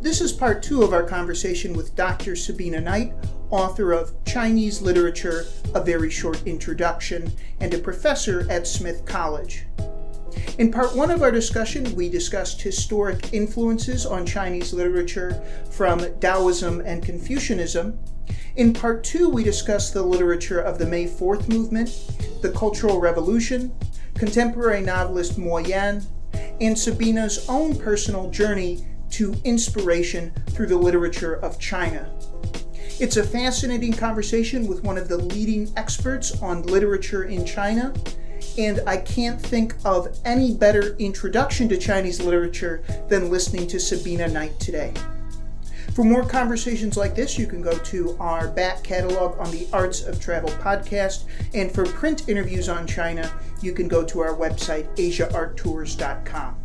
This is part 2 of our conversation with Dr. Sabina Knight, author of Chinese Literature, A Very Short Introduction, and a professor at Smith College. In part 1 of our discussion, we discussed historic influences on Chinese literature from Taoism and Confucianism. In part 2, we discussed the literature of the May 4th movement, the Cultural Revolution, contemporary novelist Mo Yan, and Sabina's own personal journey to inspiration through the literature of China. It's a fascinating conversation with one of the leading experts on literature in China, and I can't think of any better introduction to Chinese literature than listening to Sabina Knight today. For more conversations like this, you can go to our back catalog on the Arts of Travel podcast, and for print interviews on China, you can go to our website, asiaarttours.com.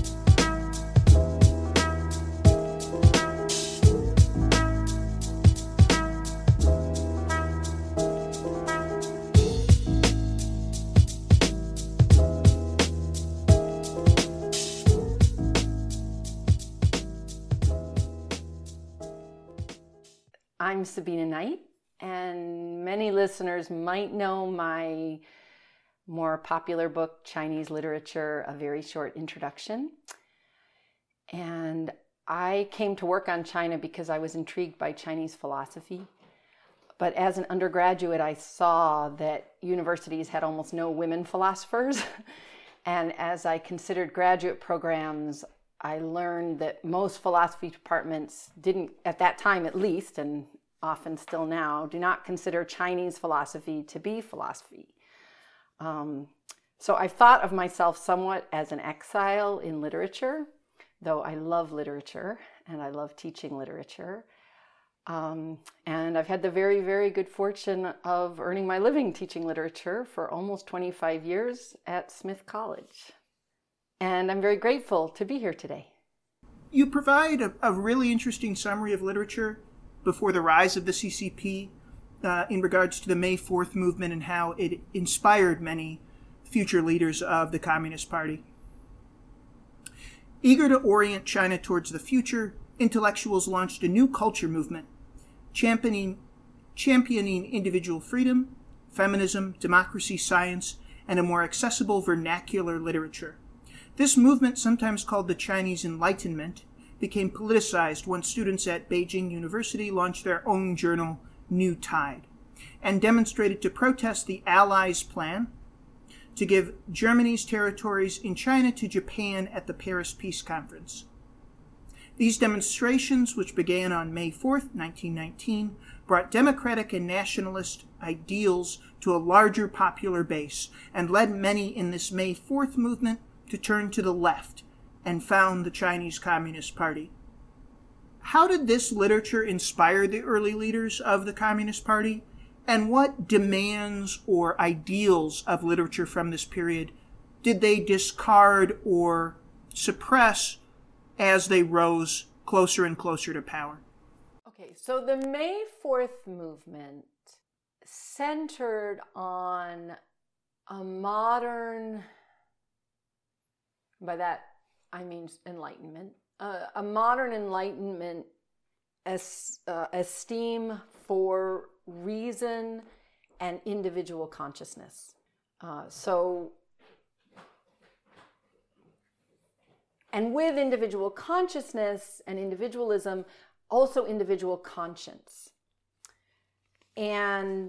I'm Sabina Knight, and many listeners might know my more popular book, Chinese Literature, A Very Short Introduction. And I came to work on China because I was intrigued by Chinese philosophy. But as an undergraduate, I saw that universities had almost no women philosophers. And as I considered graduate programs, I learned that most philosophy departments didn't, at that time at least, and often still now, do not consider Chinese philosophy to be philosophy. So I thought of myself somewhat as an exile in literature, though I love literature and I love teaching literature. And I've had the very, very good fortune of earning my living teaching literature for almost 25 years at Smith College. And I'm very grateful to be here today. You provide a really interesting summary of literature before the rise of the CCP in regards to the May 4th movement and how it inspired many future leaders of the Communist Party. Eager to orient China towards the future, intellectuals launched a new culture movement, championing individual freedom, feminism, democracy, science, and a more accessible vernacular literature. This movement, sometimes called the Chinese Enlightenment, became politicized when students at Beijing University launched their own journal, New Tide, and demonstrated to protest the Allies' plan to give Germany's territories in China to Japan at the Paris Peace Conference. These demonstrations, which began on May 4th, 1919, brought democratic and nationalist ideals to a larger popular base and led many in this May 4th movement to turn to the left and found the Chinese Communist Party. How did this literature inspire the early leaders of the Communist Party? And what demands or ideals of literature from this period did they discard or suppress as they rose closer and closer to power? Okay, so the May 4th movement centered on a modern, by that I mean enlightenment, a modern enlightenment esteem for reason and individual consciousness. And with individual consciousness and individualism, also individual conscience. And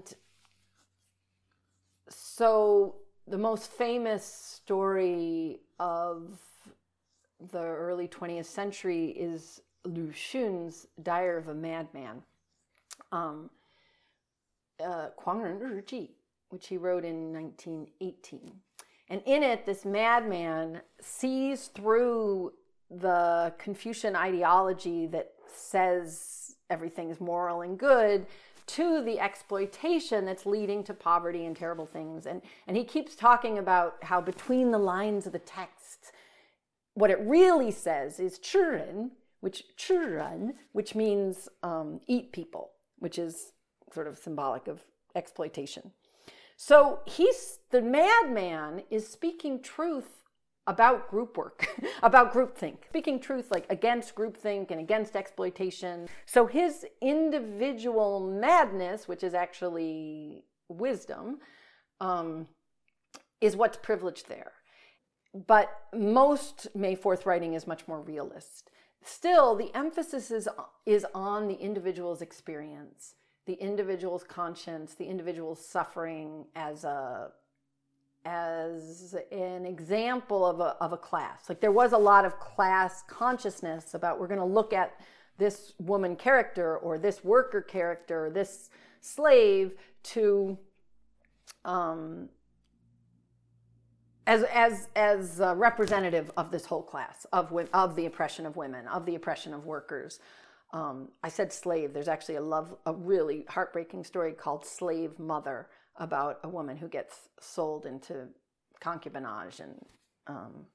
so the most famous story of the early 20th century is Lu Xun's Diary of a Madman, 狂人日记, which he wrote in 1918. And in it, this madman sees through the Confucian ideology that says everything is moral and good to the exploitation that's leading to poverty and terrible things. And he keeps talking about how between the lines of the text, what it really says is 吃人, which means eat people, which is sort of symbolic of exploitation. So the madman is speaking truth about group work, about groupthink, speaking truth, like against groupthink and against exploitation. So his individual madness, which is actually wisdom, is what's privileged there. But most May 4th writing is much more realist. Still, the emphasis is on the individual's experience, the individual's conscience, the individual's suffering as an example of a class. Like there was a lot of class consciousness about we're going to look at this woman character or this worker character or this slave to as representative of this whole class of the oppression of women, of the oppression of workers. I said slave. There's actually a really heartbreaking story called Slave Mother about a woman who gets sold into concubinage and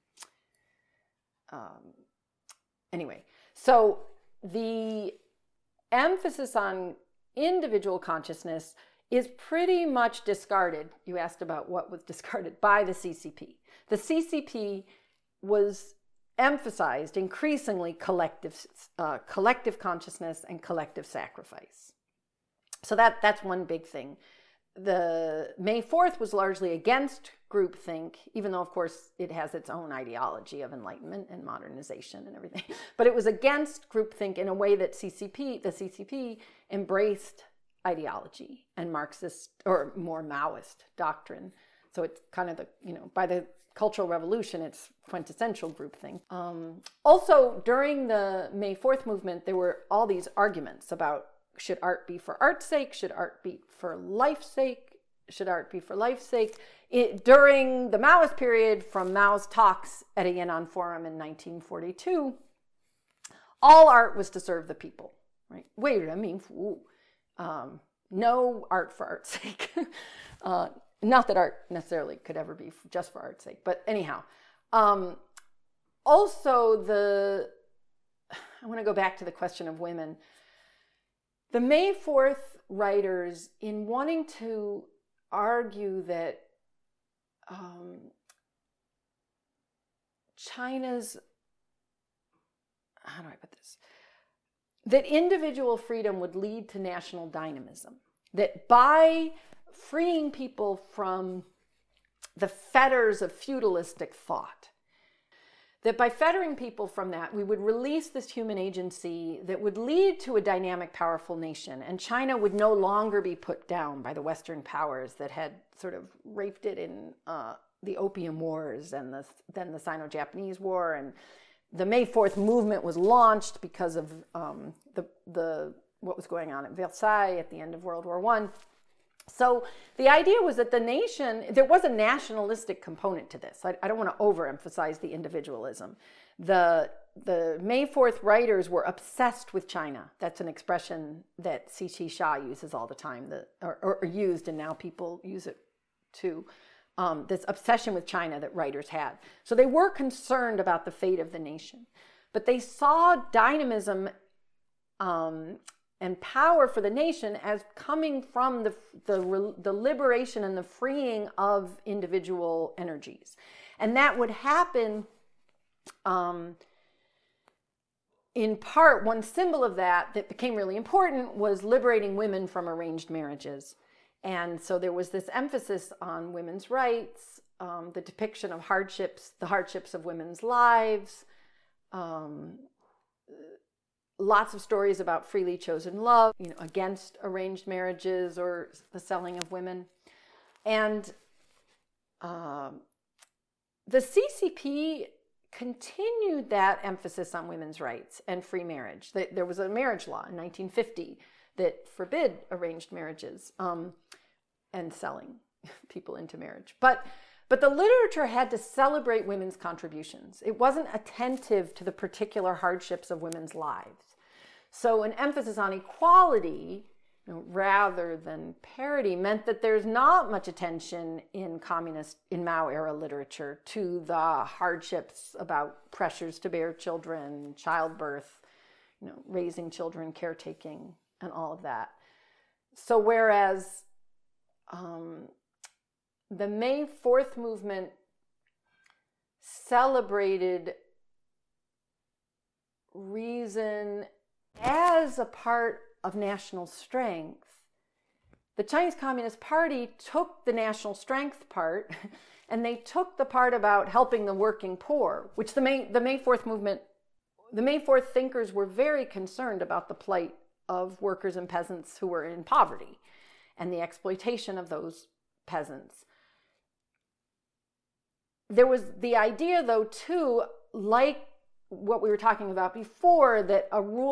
anyway. So the emphasis on individual consciousness is pretty much discarded. You asked about what was discarded by the CCP. The CCP was emphasized increasingly collective consciousness and collective sacrifice. So that's one big thing. The May 4th was largely against groupthink, even though, of course, it has its own ideology of enlightenment and modernization and everything. But it was against groupthink in a way that the CCP embraced ideology and Marxist or more Maoist doctrine. So it's kind of by the Cultural Revolution, it's quintessential groupthink. Also, during the May 4th movement, there were all these arguments about should art be for art's sake? Should art be for life's sake? Should art be for life's sake? During the Maoist period, from Mao's talks at a Yan'an Forum in 1942, all art was to serve the people, right? 为人民服务. No art for art's sake. Not that art necessarily could ever be just for art's sake, but anyhow. Also, I want to go back to the question of women. The May 4th writers, in wanting to argue that China's, how do I put this? That individual freedom would lead to national dynamism. That by freeing people from the fetters of feudalistic thought, that by fettering people from that, we would release this human agency that would lead to a dynamic, powerful nation. And China would no longer be put down by the Western powers that had sort of raped it in the Opium Wars and then the Sino-Japanese War. And the May 4th movement was launched because of what was going on at Versailles at the end of World War I. So the idea was that the nation, there was a nationalistic component to this. I don't want to overemphasize the individualism. The May 4th writers were obsessed with China. That's an expression that C.T. Shah uses all the time, or used, and now people use it too. This obsession with China that writers had. So they were concerned about the fate of the nation. But they saw dynamism and power for the nation as coming from the liberation and the freeing of individual energies. And that would happen, in part, one symbol of that became really important was liberating women from arranged marriages. And so there was this emphasis on women's rights, the depiction of the hardships of women's lives, lots of stories about freely chosen love, against arranged marriages or the selling of women. And the CCP continued that emphasis on women's rights and free marriage. There was a marriage law in 1950 that forbid arranged marriages and selling people into marriage. But the literature had to celebrate women's contributions. It wasn't attentive to the particular hardships of women's lives. So an emphasis on equality rather than parity meant that there's not much attention in Mao era literature to the hardships about pressures to bear children, childbirth, raising children, caretaking, and all of that. So whereas the May 4th movement celebrated reason as a part of national strength. The Chinese Communist Party took the national strength part and they took the part about helping the working poor, which the May 4th movement, the May 4th thinkers were very concerned about the plight of workers and peasants who were in poverty and the exploitation of those peasants. There was the idea, though, too, like what we were talking about before, that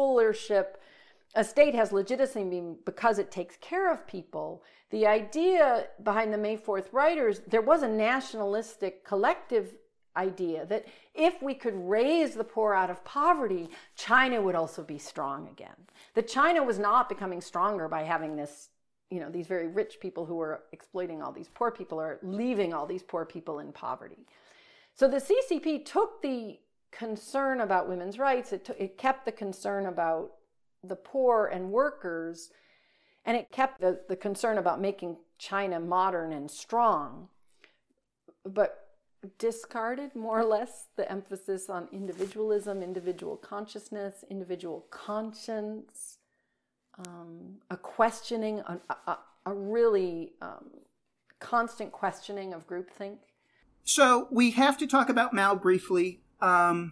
a state has legitimacy because it takes care of people. The idea behind the May 4th writers, there was a nationalistic collective idea that if we could raise the poor out of poverty, China would also be strong again. That China was not becoming stronger by having this, these very rich people who were exploiting all these poor people or leaving all these poor people in poverty. So the CCP took the concern about women's rights, it kept the concern about the poor and workers, and it kept the concern about making China modern and strong, but discarded more or less the emphasis on individualism, individual consciousness, individual conscience, a questioning, a really constant questioning of groupthink. So we have to talk about Mao briefly. I'm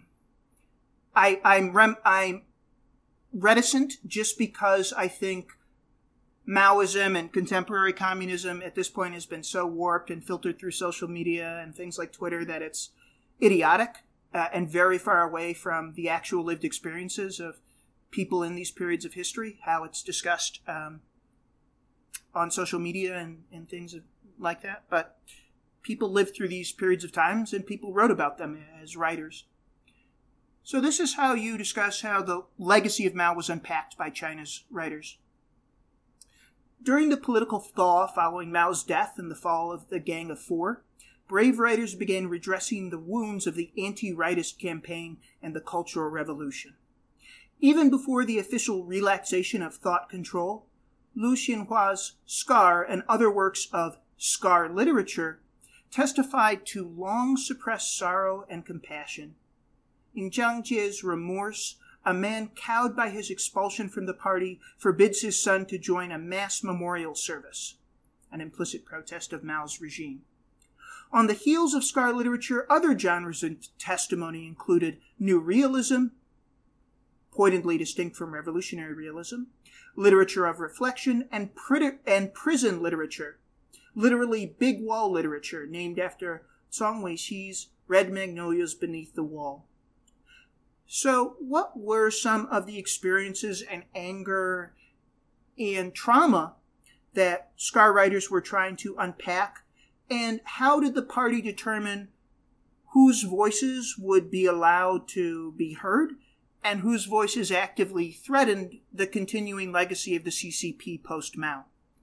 reticent just because I think Maoism and contemporary communism at this point has been so warped and filtered through social media and things like Twitter that it's idiotic and very far away from the actual lived experiences of people in these periods of history, how it's discussed on social media and things like that. But people lived through these periods of times and people wrote about them as writers. So this is how you discuss how the legacy of Mao was unpacked by China's writers. During the political thaw following Mao's death and the fall of the Gang of Four, brave writers began redressing the wounds of the anti-rightist campaign and the Cultural Revolution. Even before the official relaxation of thought control, Lu Xinhua's Scar and other works of Scar literature testified to long-suppressed sorrow and compassion. In Jiang Jie's Remorse, a man cowed by his expulsion from the party forbids his son to join a mass memorial service, an implicit protest of Mao's regime. On the heels of Scar literature, other genres of testimony included New Realism, pointedly distinct from Revolutionary Realism, literature of reflection, and prison literature, literally big wall literature, named after Zhang Weixi's Red Magnolias Beneath the Wall. So what were some of the experiences and anger and trauma that Scar writers were trying to unpack? And how did the party determine whose voices would be allowed to be heard and whose voices actively threatened the continuing legacy of the CCP post-Mao?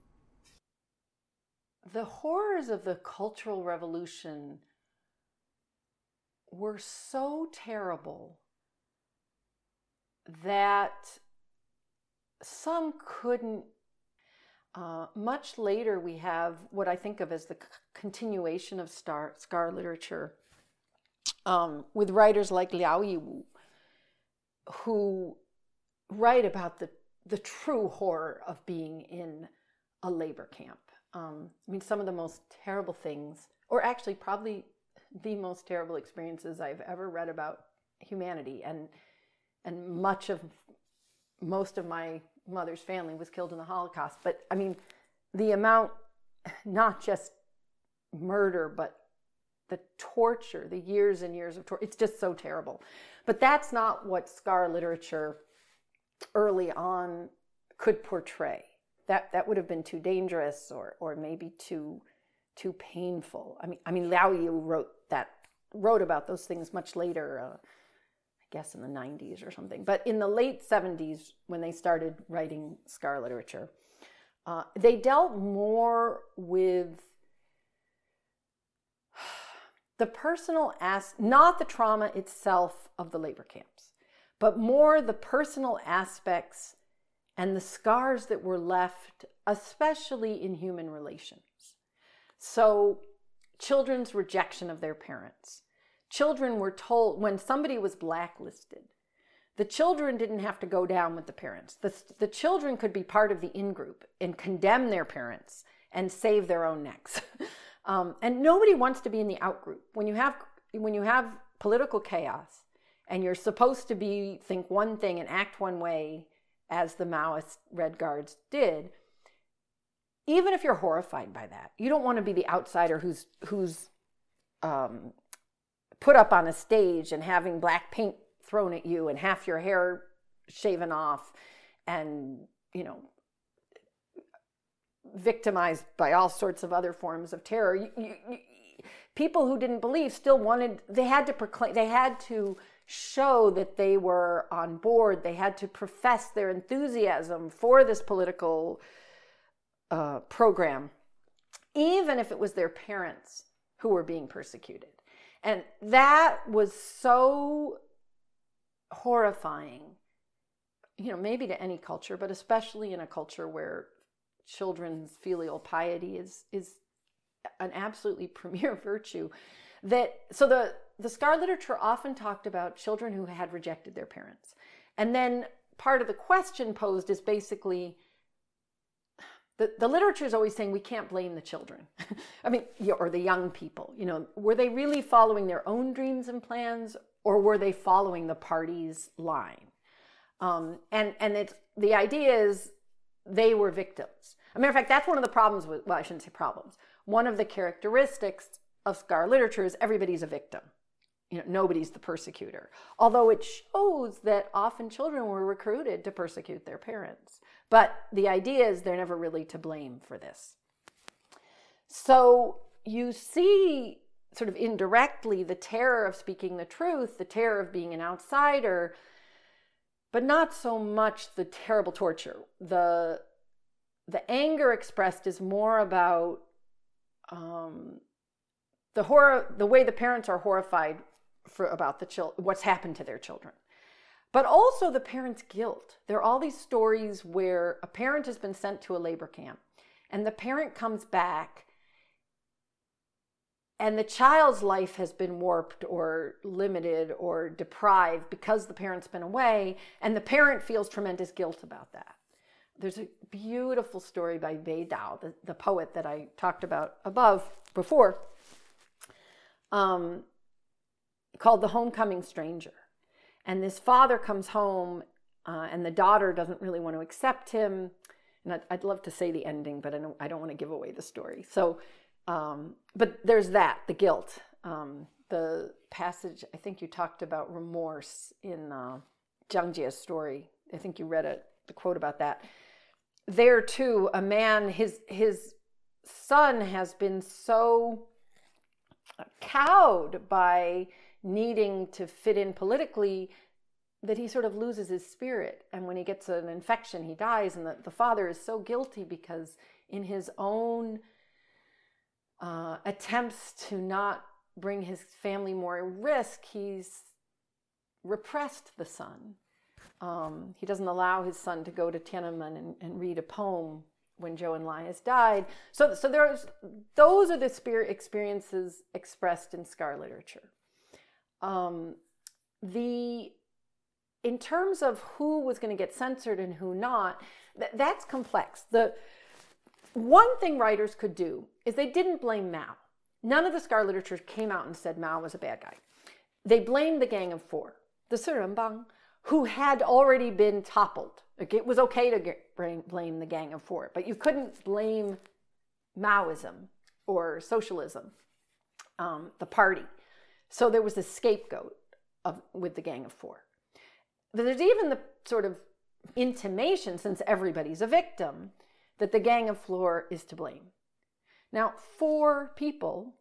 The horrors of the Cultural Revolution were so terrible that some couldn't. Much later, we have what I think of as the continuation of Scar literature with writers like Liao Yiwu, who write about the true horror of being in a labor camp. Some of the most terrible things, or actually probably the most terrible experiences I've ever read about humanity, and most of my mother's family was killed in the Holocaust. But the amount, not just murder, but the torture, the years and years of torture, it's just so terrible. But that's not what Scar literature early on could portray. That would have been too dangerous or maybe too painful. Liao Yiwu wrote about those things much later, I guess in the 90s or something. But in the late 70s, when they started writing Scar literature, they dealt more with the personal not the trauma itself of the labor camps, but more the personal aspects and the scars that were left, especially in human relations. So children's rejection of their parents, children were told, when somebody was blacklisted, the children didn't have to go down with the parents. The children could be part of the in-group and condemn their parents and save their own necks. And nobody wants to be in the out-group. When you have political chaos and you're supposed to think one thing and act one way, as the Maoist Red Guards did, even if you're horrified by that, you don't want to be the outsider who's put up on a stage and having black paint thrown at you and half your hair shaven off and, victimized by all sorts of other forms of terror. People who didn't believe still they had to show that they were on board. They had to profess their enthusiasm for this political program, even if it was their parents who were being persecuted. And that was so horrifying, maybe to any culture, but especially in a culture where children's filial piety is an absolutely premier virtue. So the Scar literature often talked about children who had rejected their parents. And then part of the question posed is basically, the literature is always saying we can't blame the children. Or the young people. Were they really following their own dreams and plans, or were they following the party's line? And it's the idea is they were victims. As a matter of fact, that's one of the problems with, well, I shouldn't say problems. One of the characteristics of Scar literature is everybody's a victim. Nobody's the persecutor. Although it shows that often children were recruited to persecute their parents. But the idea is they're never really to blame for this. So you see sort of indirectly the terror of speaking the truth, the terror of being an outsider, but not so much the terrible torture. The anger expressed is more about the horror, the way the parents are horrified about what's happened to their children. But also the parents' guilt. There are all these stories where a parent has been sent to a labor camp and the parent comes back and the child's life has been warped or limited or deprived because the parent's been away, and the parent feels tremendous guilt about that. There's a beautiful story by Bei Dao, the poet that I talked about before, called The Homecoming Stranger. And this father comes home and the daughter doesn't really want to accept him. And I'd love to say the ending, but I don't want to give away the story. So, but there's the guilt. The passage, I think you talked about remorse in Zhang Jie's story. I think you read the quote about that. There too, a man, his son has been so cowed by needing to fit in politically that he sort of loses his spirit. And when he gets an infection, he dies. And the father is so guilty because in his own attempts to not bring his family more at risk, he's repressed the son. He doesn't allow his son to go to Tiananmen and read a poem when Zhou Enlai has died. So those are the spirit experiences expressed in Scar literature. In terms of who was going to get censored and who not, that's complex. The one thing writers could do is they didn't blame Mao. None of the Scar literature came out and said Mao was a bad guy. They blamed the Gang of Four, the Sirenbang, who had already been toppled. It was okay to blame the Gang of Four, but you couldn't blame Maoism or socialism, the party. So there was a scapegoat with the Gang of Four. There's even the sort of intimation, since everybody's a victim, that the Gang of Four is to blame. Now, 4 people,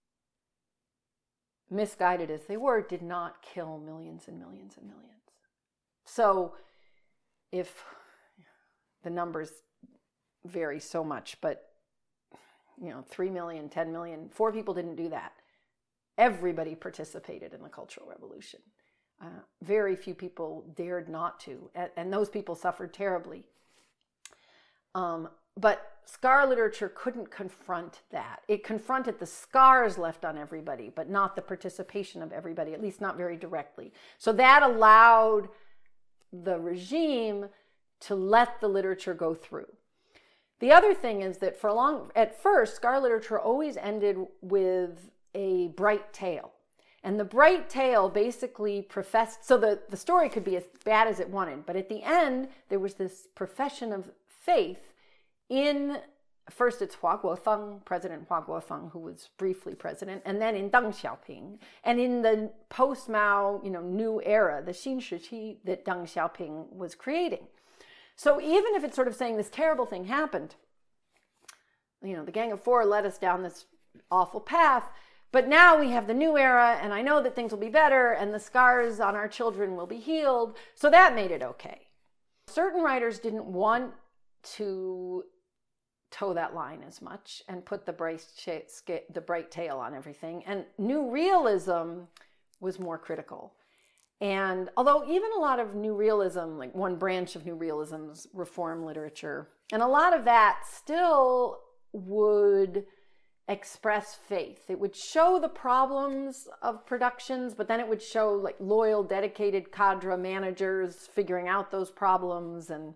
misguided as they were, did not kill millions and millions and millions. So if the numbers vary so much, but 3 million, 10 million, 4 people didn't do that. Everybody participated in the Cultural Revolution. Very few people dared not to, and those people suffered terribly. But scar literature couldn't confront that. It confronted the scars left on everybody, but not the participation of everybody, at least not very directly. So that allowed the regime to let the literature go through. The other thing is that at first, scar literature always ended with a bright tale. And the bright tale basically professed, so the story could be as bad as it wanted, but at the end, there was this profession of faith in, first it's Hua Guofeng, President Hua Guofeng, who was briefly president, and then in Deng Xiaoping. And in the post-Mao, new era, the Xin Shiqi that Deng Xiaoping was creating. So even if it's sort of saying this terrible thing happened, the Gang of Four led us down this awful path, but now we have the new era, and I know that things will be better, and the scars on our children will be healed. So that made it okay. Certain writers didn't want to toe that line as much and put the bright tail on everything. And New Realism was more critical. And although even a lot of New Realism, like one branch of New Realism's reform literature, and a lot of that still would express faith. It would show the problems of productions, but then it would show like loyal, dedicated cadre managers figuring out those problems. And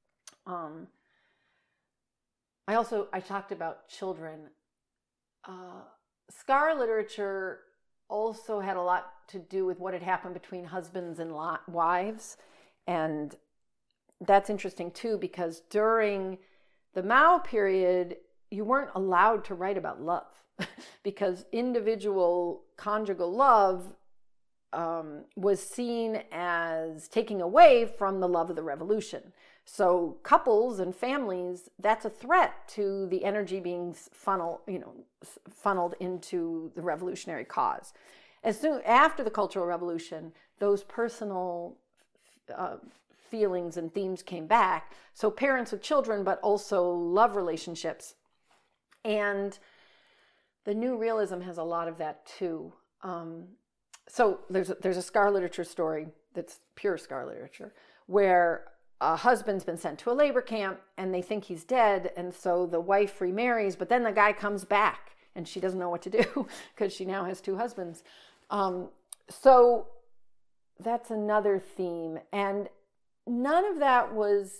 I talked about children. Scar literature also had a lot to do with what had happened between husbands and wives. And that's interesting too, because during the Mao period, you weren't allowed to write about love because individual conjugal love was seen as taking away from the love of the revolution. So couples and families, that's a threat to the energy being funneled into the revolutionary cause. As soon after the Cultural Revolution, those personal feelings and themes came back. So parents with children, but also love relationships. And the New Realism has a lot of that too. So there's a scar literature story that's pure scar literature, where a husband's been sent to a labor camp and they think he's dead, and so the wife remarries, but then the guy comes back and she doesn't know what to do because she now has two husbands. So that's another theme. And none of that was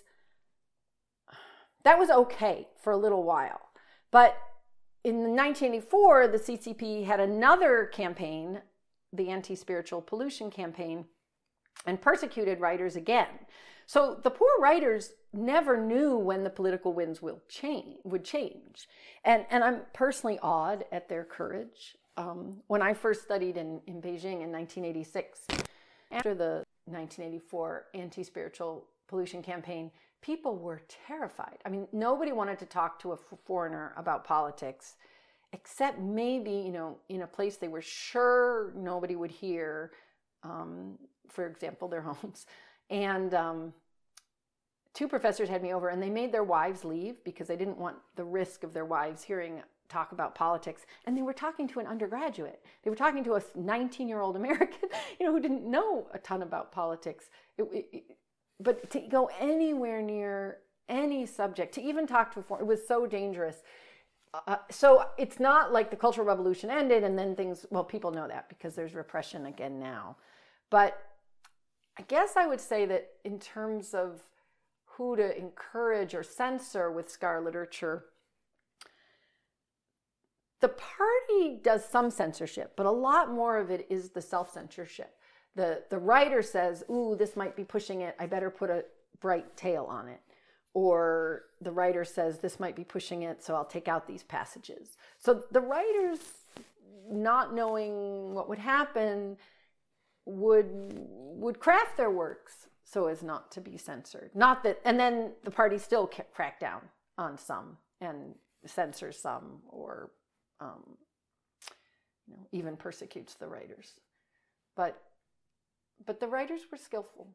okay for a little while. But in 1984, the CCP had another campaign, the anti-spiritual pollution campaign, and persecuted writers again. So the poor writers never knew when the political winds would change. And I'm personally awed at their courage. When I first studied in Beijing in 1986, after the 1984 anti-spiritual pollution campaign, people were terrified. I mean, nobody wanted to talk to a foreigner about politics, except maybe, in a place they were sure nobody would hear, for example, their homes. And two professors had me over, and they made their wives leave because they didn't want the risk of their wives hearing talk about politics. And they were talking to an undergraduate. They were talking to a 19-year-old American, who didn't know a ton about politics. But to go anywhere near any subject, to even talk to a foreigner, it was so dangerous. So it's not like the Cultural Revolution ended and then people know that because there's repression again now. But I guess I would say that in terms of who to encourage or censor with scar literature, the party does some censorship, but a lot more of it is the self-censorship. The writer says, ooh, this might be pushing it, I better put a bright tail on it. Or the writer says, this might be pushing it, so I'll take out these passages. So the writers, not knowing what would happen, would craft their works so as not to be censored. Not that, and then the party still crack down on some and censors some, or even persecutes the writers. But the writers were skillful.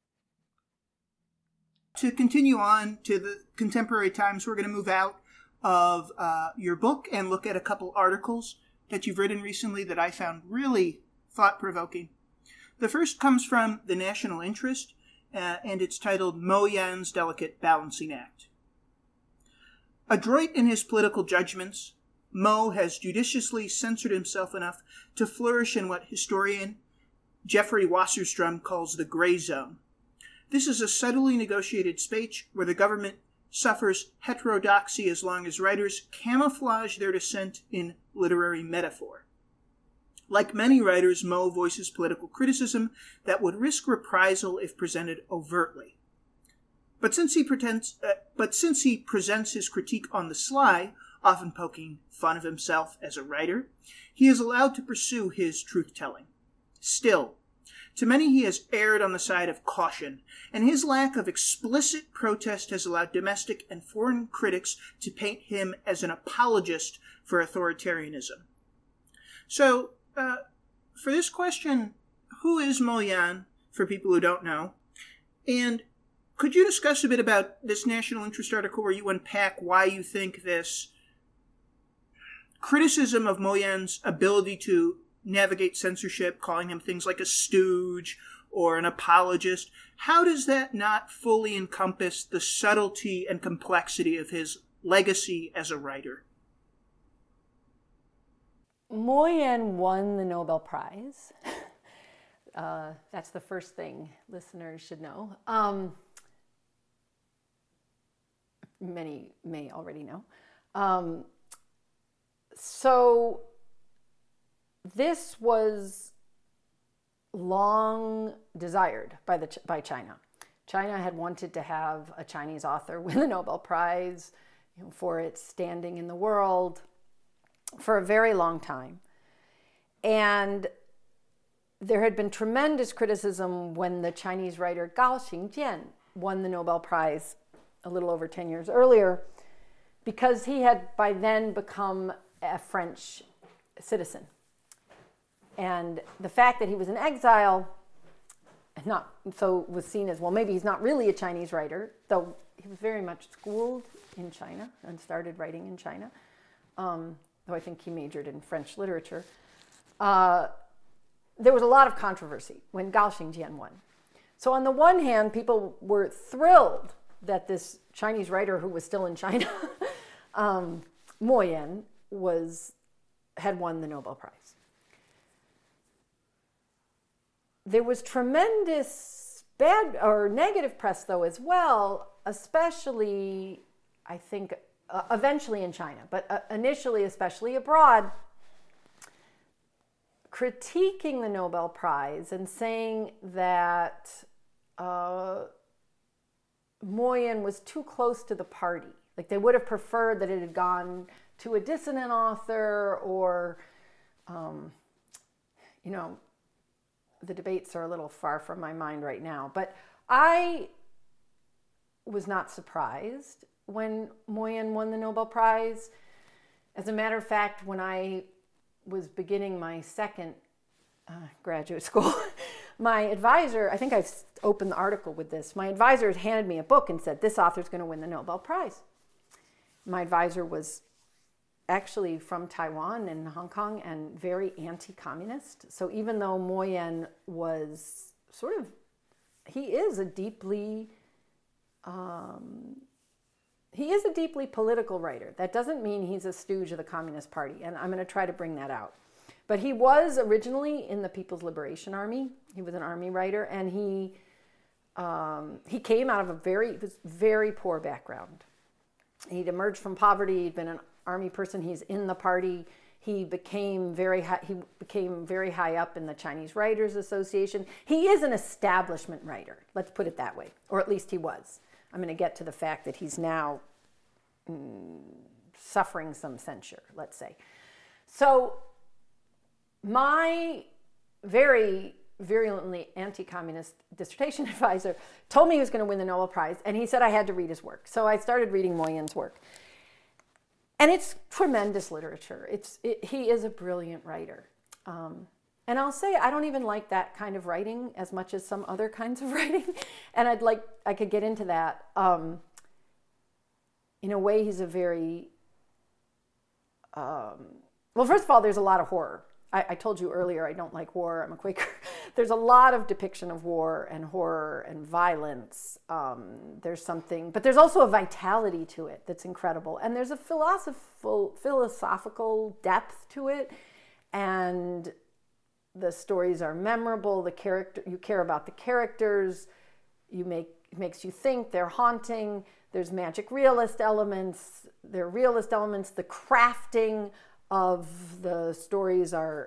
To continue on to the contemporary times, we're going to move out of your book and look at a couple articles that you've written recently that I found really thought-provoking. The first comes from The National Interest, and it's titled Mo Yan's Delicate Balancing Act. Adroit in his political judgments, Mo has judiciously censored himself enough to flourish in what historian Jeffrey Wasserstrom calls the gray zone. This is a subtly negotiated space where the government suffers heterodoxy as long as writers camouflage their dissent in literary metaphor. Like many writers, Mo voices political criticism that would risk reprisal if presented overtly. But since he presents his critique on the sly, often poking fun of himself as a writer, he is allowed to pursue his truth-telling. Still, to many he has erred on the side of caution, and his lack of explicit protest has allowed domestic and foreign critics to paint him as an apologist for authoritarianism. So, for this question, who is Mo Yan, for people who don't know? And could you discuss a bit about this national interest article where you unpack why you think this criticism of Mo Yan's ability to navigate censorship, calling him things like a stooge or an apologist, how does that not fully encompass the subtlety and complexity of his legacy as a writer? Mo Yan won the Nobel Prize. That's the first thing listeners should know. Many may already know. So this was long desired by China. China had wanted to have a Chinese author win the Nobel Prize, for its standing in the world for a very long time. And there had been tremendous criticism when the Chinese writer Gao Xingjian won the Nobel Prize a little over 10 years earlier, because he had by then become a French citizen. And the fact that he was in exile was seen as, well, maybe he's not really a Chinese writer, though he was very much schooled in China and started writing in China, though I think he majored in French literature. There was a lot of controversy when Gao Xingjian won. So on the one hand, people were thrilled that this Chinese writer who was still in China, Mo Yan, had won the Nobel Prize. There was tremendous bad or negative press, though, as well, especially, I think, eventually in China, but initially, especially abroad, critiquing the Nobel Prize and saying that Mo Yan was too close to the party. Like, they would have preferred that it had gone to a dissident author, or, the debates are a little far from my mind right now. But I was not surprised when Mo Yan won the Nobel Prize. As a matter of fact, when I was beginning my second graduate school, my advisor, I think I've opened the article with this, my advisor had handed me a book and said, this author's going to win the Nobel Prize. My advisor was actually from Taiwan and Hong Kong and very anti-communist. So even though Mo Yan was he is a deeply political writer. That doesn't mean he's a stooge of the Communist Party, and I'm going to try to bring that out. But he was originally in the People's Liberation Army. He was an army writer, and he came out of a very poor background. He'd emerged from poverty. He'd been an army person. He's in the party. He became very high up in the Chinese Writers Association. He is an establishment writer. Let's put it that way, or at least he was. I'm going to get to the fact that he's now suffering some censure, let's say. So my very virulently anti-communist dissertation advisor told me he was going to win the Nobel Prize, and he said I had to read his work. So I started reading Mo Yan's work. And it's tremendous literature. He is a brilliant writer. And I'll say I don't even like that kind of writing as much as some other kinds of writing. And I could get into that. In a way, he's a very, well, first of all, there's a lot of horror. I told you earlier, I don't like war. I'm a Quaker. There's a lot of depiction of war and horror and violence. There's something, but there's also a vitality to it that's incredible. And there's a philosophical depth to it. And the stories are memorable. You care about the characters. It makes you think. They're haunting. There's magic realist elements. There are realist elements. The crafting of the stories are,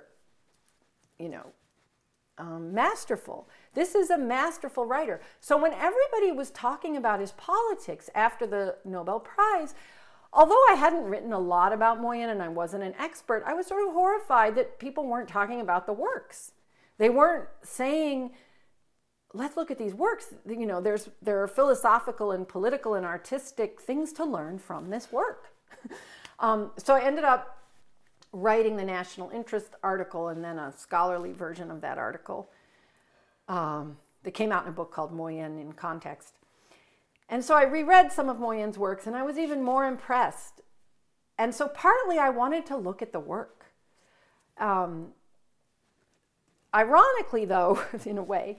masterful. This is a masterful writer. So when everybody was talking about his politics after the Nobel Prize, although I hadn't written a lot about Moyen and I wasn't an expert, I was sort of horrified that people weren't talking about the works. They weren't saying, let's look at these works. There are philosophical and political and artistic things to learn from this work. So I ended up writing the national interest article and then a scholarly version of that article that came out in a book called Moyen in Context. And so I reread some of Moyen's works and I was even more impressed. And so partly I wanted to look at the work. Ironically, though, in a way,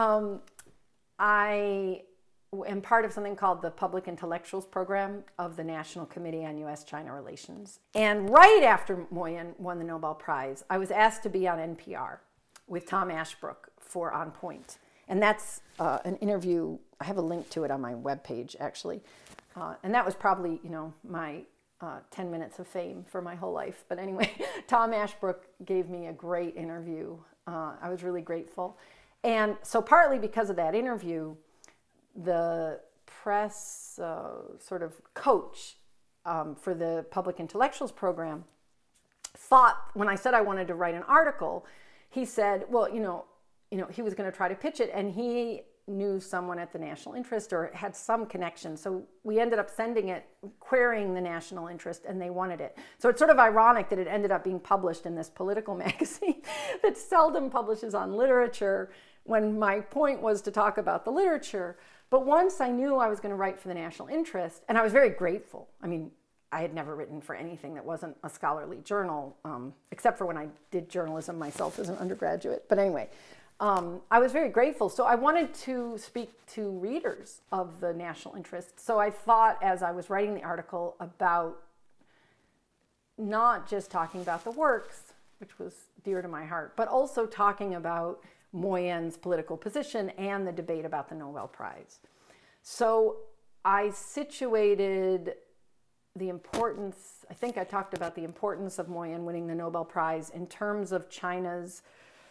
I am part of something called the Public Intellectuals Program of the National Committee on U.S.-China Relations. And right after Moyen won the Nobel Prize, I was asked to be on NPR with Tom Ashbrook for On Point. And that's an interview. I have a link to it on my webpage, actually. And that was probably, my 10 minutes of fame for my whole life. But anyway, Tom Ashbrook gave me a great interview. I was really grateful. And so partly because of that interview, the press sort of coach for the Public Intellectuals Program thought, when I said I wanted to write an article, he said, well, he was going to try to pitch it, and he knew someone at the National Interest or had some connection. So we ended up sending it, querying the National Interest, and they wanted it. So it's sort of ironic that it ended up being published in this political magazine that seldom publishes on literature, when my point was to talk about the literature. But once I knew I was going to write for the National Interest, and I was very grateful. I mean, I had never written for anything that wasn't a scholarly journal, except for when I did journalism myself as an undergraduate. But anyway, I was very grateful. So I wanted to speak to readers of the National Interest. So I thought, as I was writing the article, about not just talking about the works, which was dear to my heart, but also talking about Moyen's political position and the debate about the Nobel Prize. So I situated the importance, I think I talked about the importance of Moyen winning the Nobel Prize in terms of China's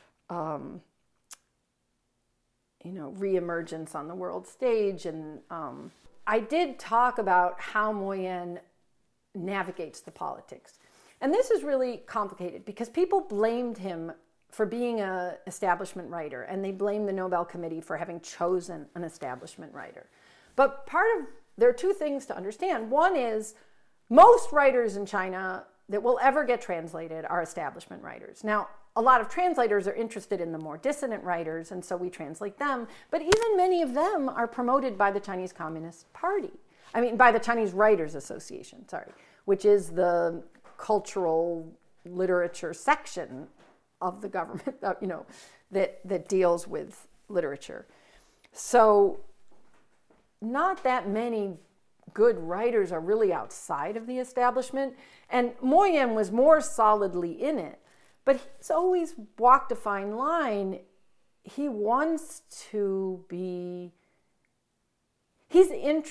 reemergence on the world stage. And I did talk about how Moyen navigates the politics. And this is really complicated because people blamed him for being an establishment writer, and they blame the Nobel Committee for having chosen an establishment writer. But there are two things to understand. One is most writers in China that will ever get translated are establishment writers. Now, a lot of translators are interested in the more dissident writers, and so we translate them. But even many of them are promoted by the Chinese Communist Party. By the Chinese Writers Association, which is the cultural literature section of the government, that deals with literature. So not that many good writers are really outside of the establishment. And Moyen was more solidly in it, but he's always walked a fine line. He wants to be, he's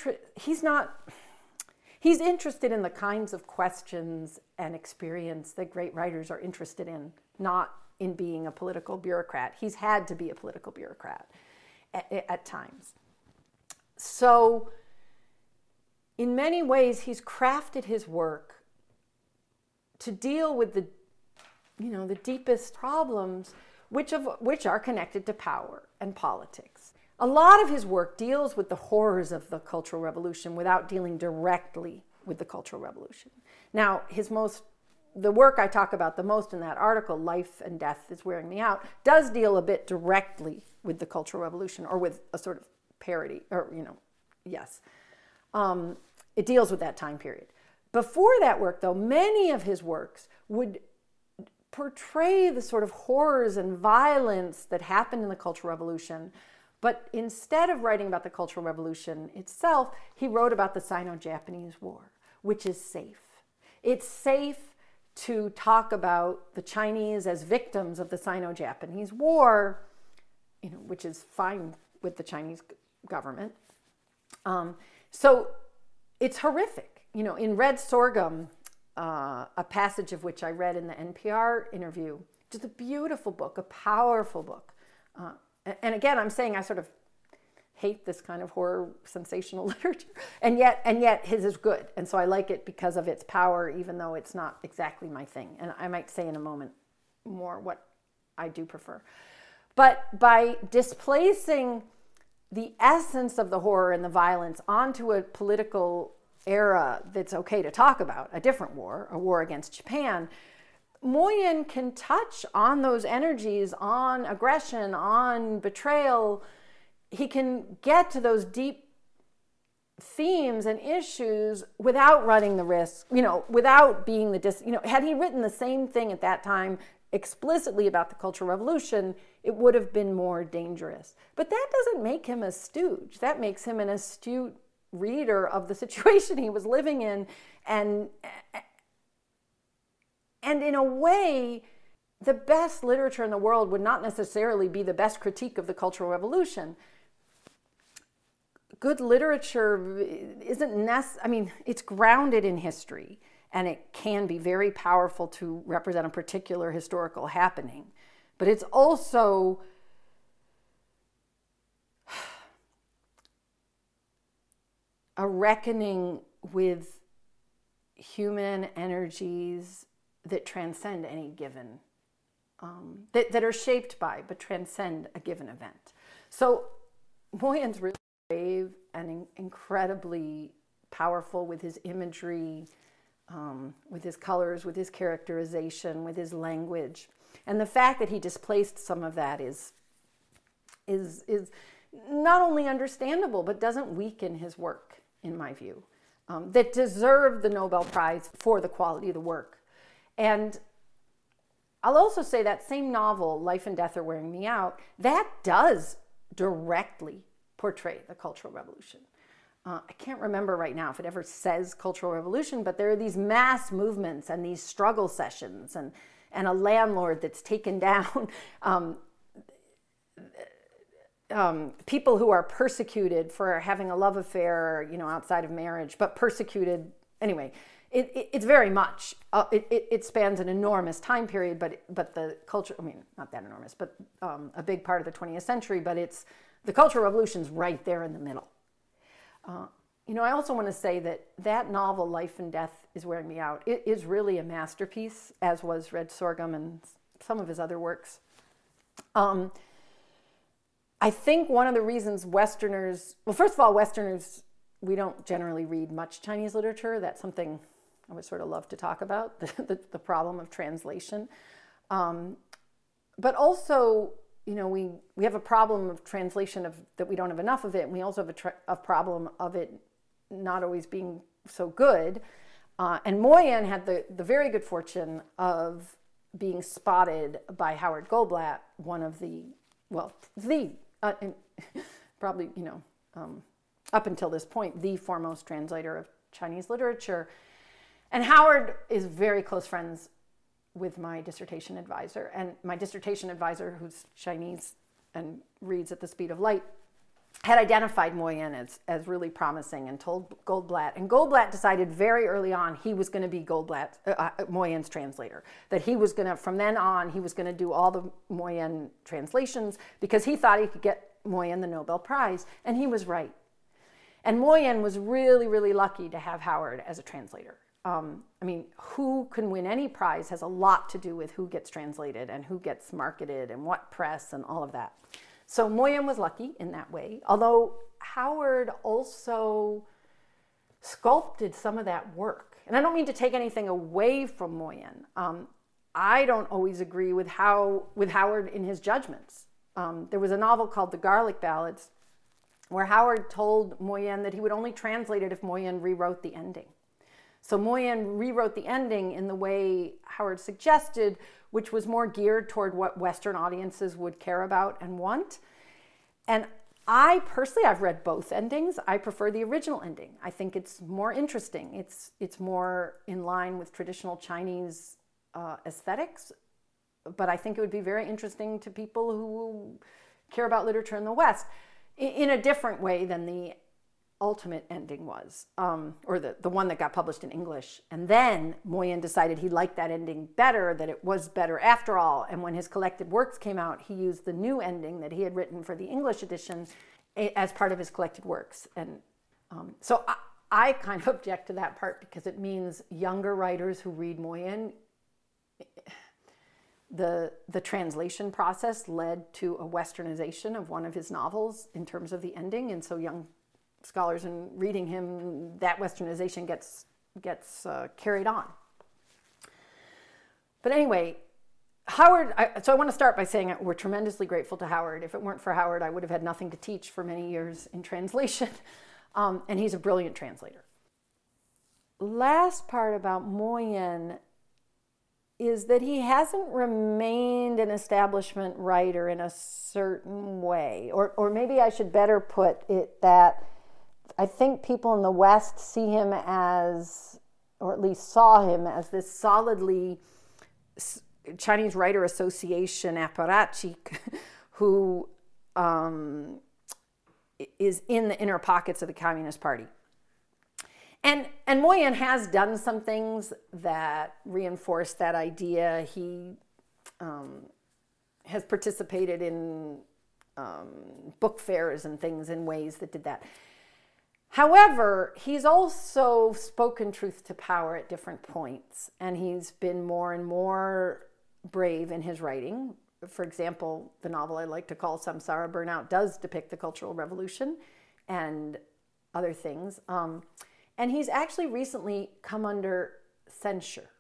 interested in the kinds of questions and experience that great writers are interested in, not in being a political bureaucrat. He's had to be a political bureaucrat at times. So in many ways, he's crafted his work to deal with the deepest problems, which are connected to power and politics. A lot of his work deals with the horrors of the Cultural Revolution without dealing directly with the Cultural Revolution. Now, the work I talk about the most in that article, Life and Death is Wearing Me Out, does deal a bit directly with the Cultural Revolution, or with a sort of parody, yes. It deals with that time period. Before that work, though, many of his works would portray the sort of horrors and violence that happened in the Cultural Revolution. But instead of writing about the Cultural Revolution itself, he wrote about the Sino-Japanese War, which is safe. It's safe to talk about the Chinese as victims of the Sino-Japanese War, which is fine with the Chinese government. So it's horrific. In Red Sorghum, a passage of which I read in the NPR interview, just a beautiful book, a powerful book. And again, I'm saying I sort of hate this kind of horror sensational literature, and yet his is good, and so I like it because of its power, even though it's not exactly my thing. And I might say in a moment more what I do prefer. But by displacing the essence of the horror and the violence onto a political era that's okay to talk about, a different war, a war against Japan, Moyen can touch on those energies, on aggression, on betrayal. He can get to those deep themes and issues without running the risk, without being had he written the same thing at that time explicitly about the Cultural Revolution, it would have been more dangerous. But that doesn't make him a stooge. That makes him an astute reader of the situation he was living in. And in a way, the best literature in the world would not necessarily be the best critique of the Cultural Revolution. Good literature isn't it's grounded in history, and it can be very powerful to represent a particular historical happening. But it's also a reckoning with human energies that transcend any given, that are shaped by, but transcend a given event. So Moyen's really brave and incredibly powerful with his imagery, with his colors, with his characterization, with his language. And the fact that he displaced some of that is not only understandable, but doesn't weaken his work, in my view, that deserved the Nobel Prize for the quality of the work. And I'll also say that same novel, Life and Death Are Wearing Me Out, that does directly portray the Cultural Revolution. I can't remember right now if it ever says Cultural Revolution, but there are these mass movements and these struggle sessions and a landlord that's taken down, people who are persecuted for having a love affair, outside of marriage, but persecuted anyway. It's very much, it spans an enormous time period, but the culture, not that enormous, but a big part of the 20th century, but the Cultural Revolution's right there in the middle. I also want to say that novel, Life and Death Is Wearing Me Out, it is really a masterpiece, as was Red Sorghum and some of his other works. I think one of the reasons Westerners, first of all, Westerners, we don't generally read much Chinese literature. That's something I would sort of love to talk about, the problem of translation. But also, we have a problem of translation that we don't have enough of it, and we also have a problem of it not always being so good. And Moyen had the very good fortune of being spotted by Howard Goldblatt, one of probably, up until this point, the foremost translator of Chinese literature. And Howard is very close friends with my dissertation advisor. And my dissertation advisor, who's Chinese and reads at the speed of light, had identified Moyen as really promising and told Goldblatt. And Goldblatt decided very early on he was going to be Moyen's translator. That he was going to, from then on, he was going to do all the Moyen translations because he thought he could get Moyen the Nobel Prize. And he was right. And Moyen was really, really lucky to have Howard as a translator. Who can win any prize has a lot to do with who gets translated and who gets marketed and what press and all of that. So Moyen was lucky in that way, although Howard also sculpted some of that work. And I don't mean to take anything away from Moyen. I don't always agree with Howard in his judgments. There was a novel called The Garlic Ballads where Howard told Moyen that he would only translate it if Moyen rewrote the ending. So Moyen rewrote the ending in the way Howard suggested, which was more geared toward what Western audiences would care about and want. And I personally, I've read both endings. I prefer the original ending. I think it's more interesting. It's more in line with traditional Chinese aesthetics. But I think it would be very interesting to people who care about literature in the West in a different way than the ultimate ending was, or the one that got published in English. And then Moyen decided he liked that ending better, that it was better after all. And when his collected works came out, he used the new ending that he had written for the English edition as part of his collected works. And so I kind of object to that part, because it means younger writers who read Moyen, the translation process led to a westernization of one of his novels in terms of the ending. And so young scholars in reading him, that westernization gets carried on. But anyway, Howard, so I want to start by saying we're tremendously grateful to Howard. If it weren't for Howard, I would have had nothing to teach for many years in translation. And he's a brilliant translator. Last part about Moyen is that he hasn't remained an establishment writer in a certain way. Or maybe I should better put it that I think people in the West see him as, or at least saw him as, this solidly Chinese Writer Association apparatchik who is in the inner pockets of the Communist Party. And Moyen has done some things that reinforce that idea. He has participated in book fairs and things in ways that did that. However, he's also spoken truth to power at different points, and he's been more and more brave in his writing. For example, the novel I like to call Samsara Burnout does depict the Cultural Revolution and other things. And he's actually recently come under censure.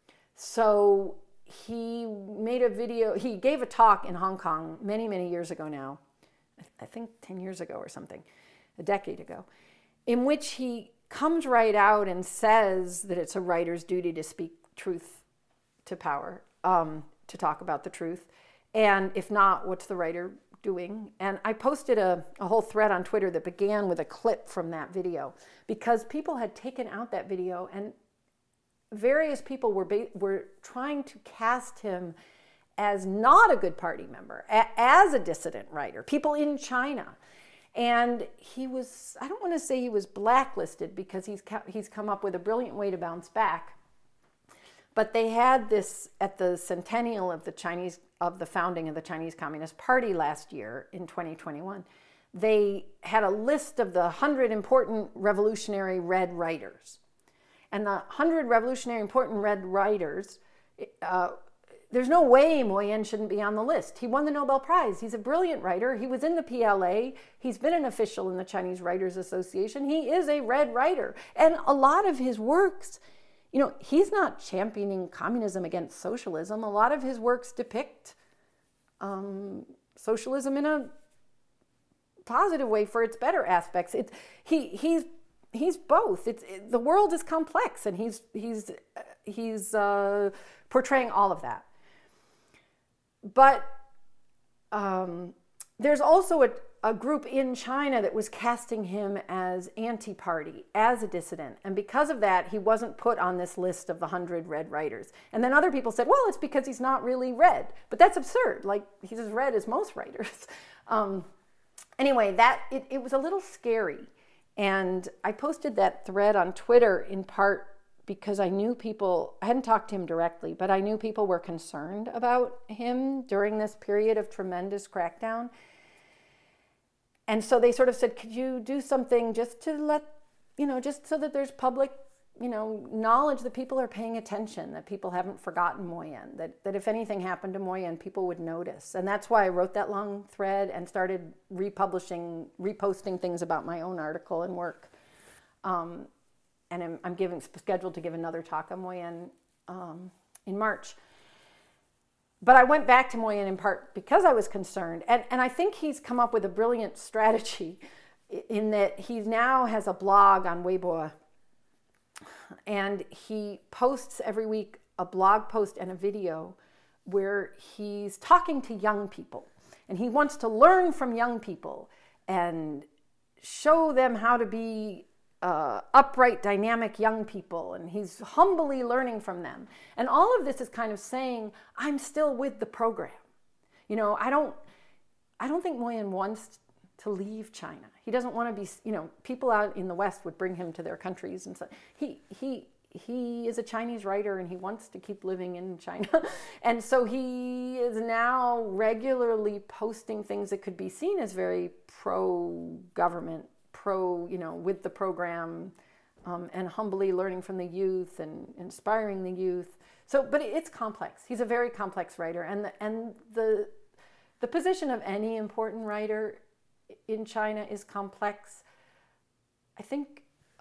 So he made a video, he gave a talk in Hong Kong many, many years ago now, I think 10 years ago or something, a decade ago, in which he comes right out and says that it's a writer's duty to speak truth to power, to talk about the truth. And if not, what's the writer doing? And I posted a whole thread on Twitter that began with a clip from that video, because people had taken out that video and various people were trying to cast him as not a good party member, as a dissident writer, people in China. And he was, I don't want to say he was blacklisted, because he's come up with a brilliant way to bounce back. But they had this at the centennial of the founding of the Chinese Communist Party last year in 2021. They had a list of the 100 important revolutionary red writers. And the 100 revolutionary important red writers, there's no way Moyen shouldn't be on the list. He won the Nobel Prize. He's a brilliant writer. He was in the PLA. He's been an official in the Chinese Writers Association. He is a red writer. And a lot of his works, he's not championing communism against socialism. A lot of his works depict socialism in a positive way for its better aspects. He's both. The world is complex, and he's portraying all of that. But there's also a group in China that was casting him as anti-party, as a dissident. And because of that, he wasn't put on this list of the 100 red writers. And then other people said, well, it's because he's not really red. But that's absurd. Like, he's as red as most writers. Anyway, it was a little scary. And I posted that thread on Twitter in part because I knew people, I hadn't talked to him directly, but I knew people were concerned about him during this period of tremendous crackdown. And so they sort of said, could you do something just to let, just so that there's public, knowledge that people are paying attention, that people haven't forgotten Moyen, that if anything happened to Moyen, people would notice. And that's why I wrote that long thread and started reposting things about my own article and work. And I'm scheduled to give another talk on Moyen in March. But I went back to Moyen in part because I was concerned. And I think he's come up with a brilliant strategy in that he now has a blog on Weibo. And he posts every week a blog post and a video where he's talking to young people. And he wants to learn from young people and show them how to be upright, dynamic young people. And he's humbly learning from them. And all of this is kind of saying, I'm still with the program. You know, I don't think Nguyen wants to leave China. He doesn't want to be, you know, people out in the West would bring him to their countries and so he is a Chinese writer and he wants to keep living in China. And so he is now regularly posting things that could be seen as very pro-government, you know, with the program, and humbly learning from the youth and inspiring the youth. So, but it's complex. He's a very complex writer. And the position of any important writer in China is complex. I think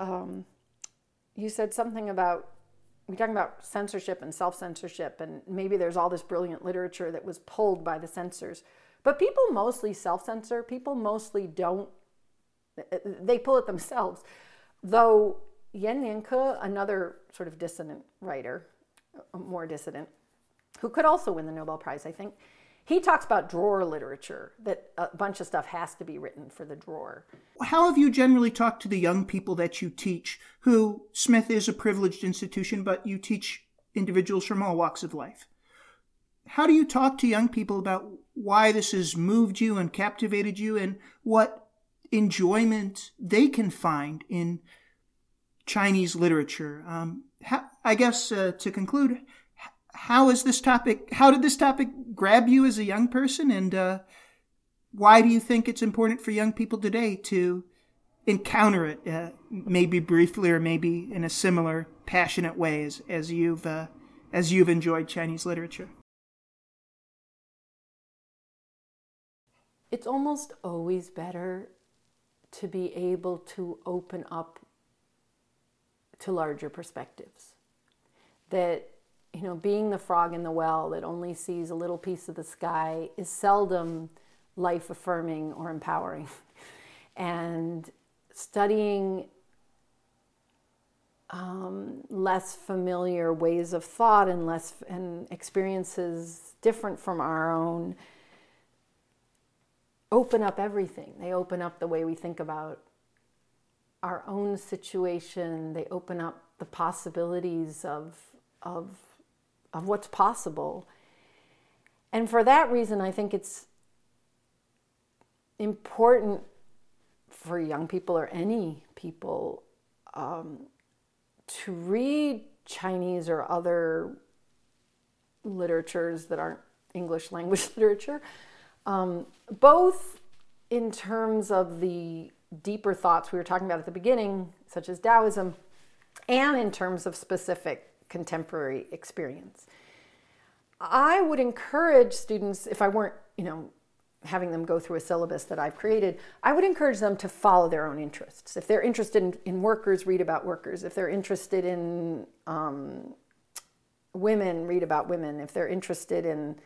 you said something about, we're talking about censorship and self-censorship, and maybe there's all this brilliant literature that was pulled by the censors. But people mostly self-censor. People mostly don't. They pull it themselves. Though Yan Lianke, another sort of dissident writer, more dissident, who could also win the Nobel Prize, I think, he talks about drawer literature, that a bunch of stuff has to be written for the drawer. How have you generally talked to the young people that you teach, who Smith is a privileged institution, but you teach individuals from all walks of life? How do you talk to young people about why this has moved you and captivated you and what enjoyment they can find in Chinese literature? I guess to conclude, how did this topic grab you as a young person, and why do you think it's important for young people today to encounter it, maybe briefly or maybe in a similar passionate way as you've enjoyed Chinese literature? It's almost always better to be able to open up to larger perspectives. That, you know, being the frog in the well that only sees a little piece of the sky is seldom life-affirming or empowering. And studying less familiar ways of thought and experiences different from our own open up everything. They open up the way we think about our own situation. They open up the possibilities of what's possible. And for that reason, I think it's important for young people or any people to read Chinese or other literatures that aren't English language literature, both in terms of the deeper thoughts we were talking about at the beginning, such as Taoism, and in terms of specific contemporary experience. I would encourage students, if I weren't, having them go through a syllabus that I've created, I would encourage them to follow their own interests. If they're interested in workers, read about workers. If they're interested in women, read about women. If they're interested in,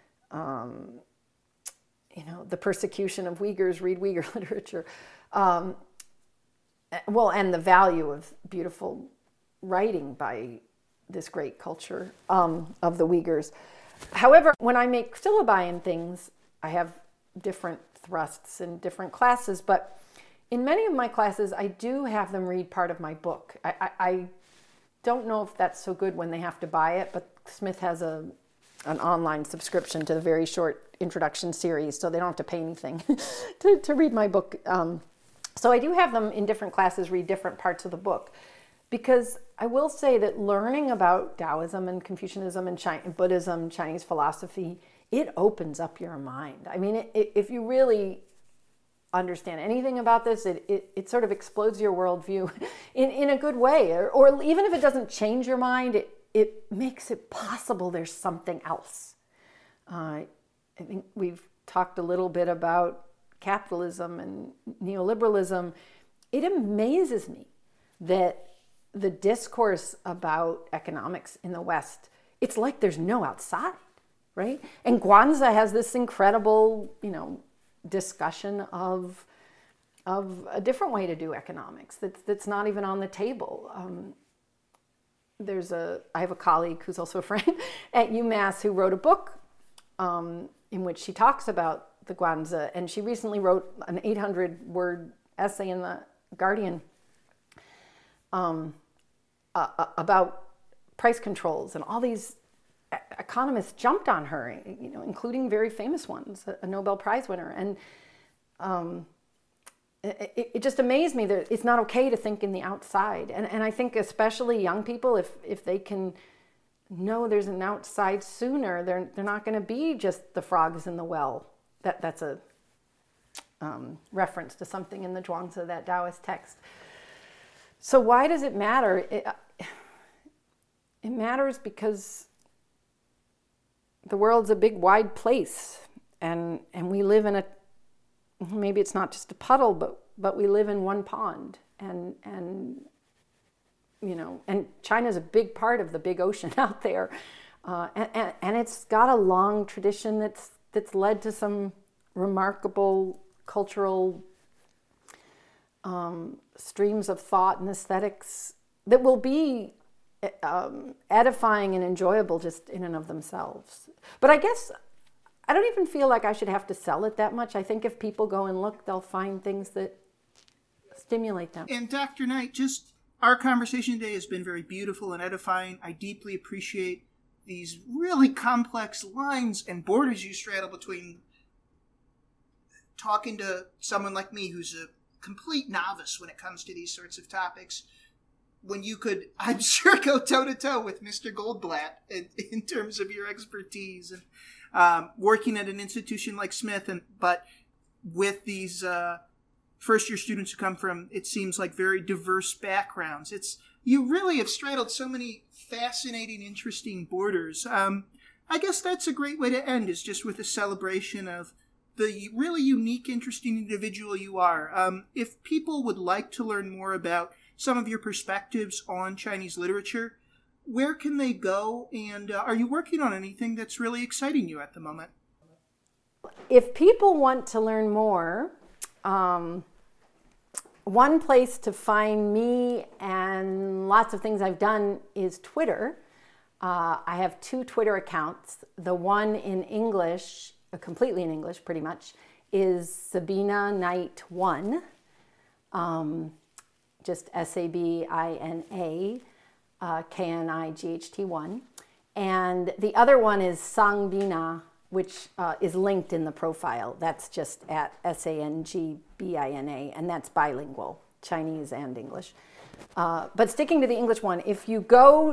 the persecution of Uyghurs, read Uyghur literature. And the value of beautiful writing by this great culture of the Uyghurs. However, when I make syllabi and things, I have different thrusts in different classes, but in many of my classes, I do have them read part of my book. I don't know if that's so good when they have to buy it, but Smith has an online subscription to the very short introduction series, so they don't have to pay anything to read my book. So I do have them in different classes read different parts of the book, because I will say that learning about Taoism and Confucianism and Buddhism, Chinese philosophy, it opens up your mind. I mean, if you really understand anything about this, it sort of explodes your worldview in a good way. Or even if it doesn't change your mind, it makes it possible there's something else. I think we've talked a little bit about capitalism and neoliberalism. It amazes me that the discourse about economics in the West, it's like there's no outside. Right? And Guanzi has this incredible, discussion of a different way to do economics that's not even on the table. I have a colleague who's also a friend at UMass who wrote a book in which she talks about the Guanzi, and she recently wrote an 800-word essay in the Guardian about price controls, and all these economists jumped on her, including very famous ones, a Nobel Prize winner, and it just amazed me that it's not okay to think in the outside, and I think especially young people, if they can know there's an outside sooner, they're not going to be just the frogs in the well. That's a reference to something in the Zhuangzi, that Taoist text. So why does it matter? It matters because the world's a big, wide place, and we live in maybe it's not just a puddle, but we live in one pond, and China's a big part of the big ocean out there, and it's got a long tradition that's led to some remarkable cultural streams of thought and aesthetics that will be edifying and enjoyable just in and of themselves. But I guess I don't even feel like I should have to sell it that much. I think if people go and look, they'll find things that stimulate them. And Dr. Knight, just our conversation today has been very beautiful and edifying. I deeply appreciate these really complex lines and borders you straddle between talking to someone like me who's a complete novice when it comes to these sorts of topics, when you could, I'm sure, go toe-to-toe with Mr. Goldblatt in terms of your expertise and working at an institution like Smith, but with these first-year students who come from, it seems like, very diverse backgrounds. You really have straddled so many fascinating, interesting borders. I guess that's a great way to end, is just with a celebration of the really unique, interesting individual you are. If people would like to learn more about some of your perspectives on Chinese literature, where can they go? And are you working on anything that's really exciting you at the moment? If people want to learn more, one place to find me and lots of things I've done is Twitter. I have 2 Twitter accounts. The one in English, completely in English pretty much, is Sabina Knight 1. Just Sabina Knight 1. And the other one is Sangbina, which is linked in the profile. That's just at Sangbina, and that's bilingual, Chinese and English. But sticking to the English one, if you go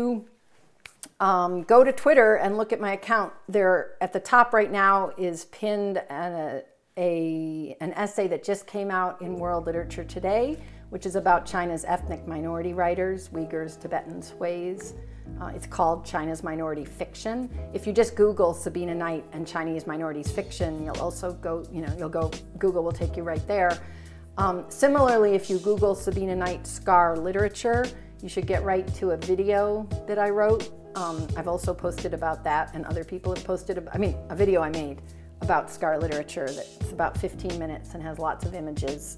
to Twitter and look at my account, there at the top right now is pinned an essay that just came out in World Literature Today, which is about China's ethnic minority writers, Uyghurs, Tibetans, Huis. It's called China's Minority Fiction. If you just Google Sabina Knight and Chinese Minorities Fiction, you'll also go, Google will take you right there. Similarly, if you Google Sabina Knight Scar Literature, you should get right to a video that I wrote. I've also posted about that, and other people have posted, a video I made about Scar Literature that's about 15 minutes and has lots of images.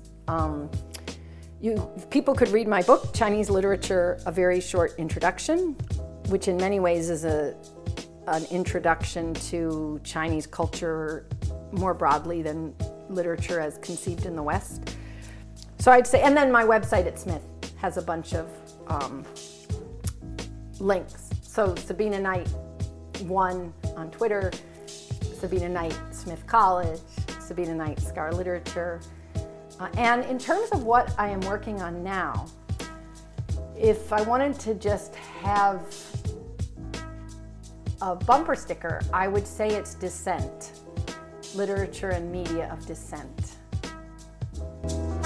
People could read my book, Chinese Literature, A Very Short Introduction, which in many ways is an introduction to Chinese culture more broadly than literature as conceived in the West. So I'd say, and then my website at Smith has a bunch of links. So Sabina Knight 1 on Twitter, Sabina Knight Smith College, Sabina Knight Scar Literature. And in terms of what I am working on now, if I wanted to just have a bumper sticker, I would say it's Dissent, Literature and Media of Dissent.